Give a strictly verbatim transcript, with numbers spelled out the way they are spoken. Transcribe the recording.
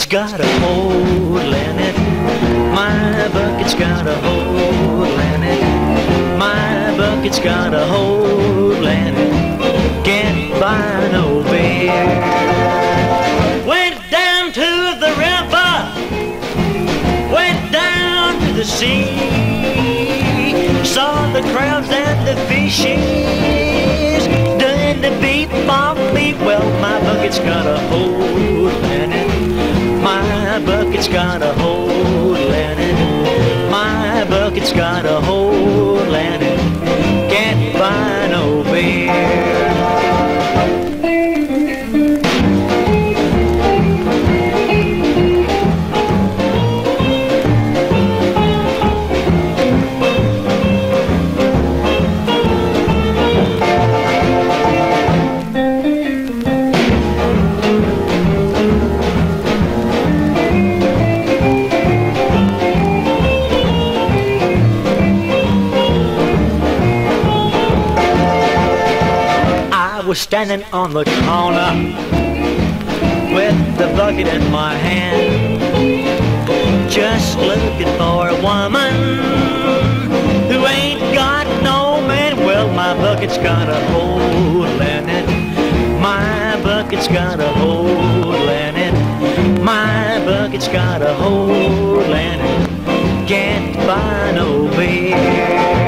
bucket's got a hole in it. My bucket's got a hole in it. My bucket's got a hole in it. Can't buy no beer. Went down to the river, went down to the sea, saw the crowds and the fishes doing the beat bop beat. Well, my bucket's got a hole in it. My bucket's got a hole in it. My bucket's got a hole in it. Can't buy no beer. I was standing on the corner with the bucket in my hand, just looking for a woman who ain't got no man. Well, my bucket's got a hole in it. My bucket's got a hole in it. My bucket's got a hole in it. Can't buy no beer.